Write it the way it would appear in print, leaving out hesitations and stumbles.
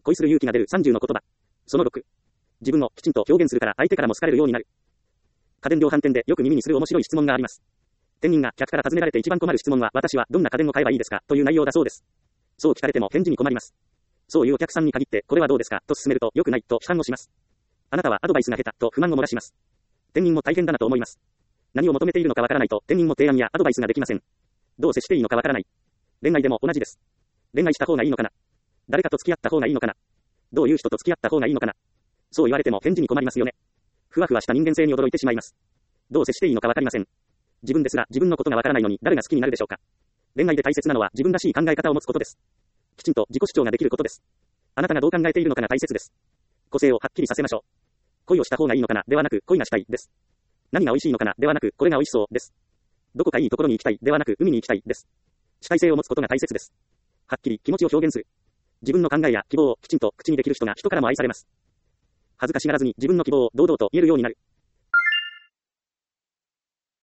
恋する勇気が出る30の言葉。その6。自分をきちんと表現するから相手からも好かれるようになる。家電量販店でよく耳にする面白い質問があります。店員が客から尋ねられて一番困る質問は、私はどんな家電を買えばいいですかという内容だそうです。そう聞かれても返事に困ります。そういうお客さんに限って、これはどうですかと勧めると良くないと批判をします。あなたはアドバイスが下手と不満を漏らします。店員も大変だなと思います。何を求めているのかわからないと店員も提案やアドバイスができません。どう接していいのかわからない。恋愛でも同じです。恋愛した方がいいのかな。誰かと付き合った方がいいのかな。どういう人と付き合った方がいいのかな。そう言われても返事に困りますよね。ふわふわした人間性に驚いてしまいます。どう接していいのかわかりません。自分ですら自分のことがわからないのに誰が好きになるでしょうか。恋愛で大切なのは自分らしい考え方を持つことです。きちんと自己主張ができることです。あなたがどう考えているのかが大切です。個性をはっきりさせましょう。恋をした方がいいのかなではなく恋がしたいです。何が美味しいのかなではなくこれが美味しそうです。どこかいいところに行きたいではなく海に行きたいです。主体性を持つことが大切です。はっきり気持ちを表現する。自分の考えや希望をきちんと口にできる人が人からも愛されます。恥ずかしがらずに自分の希望を堂々と言えるようになる。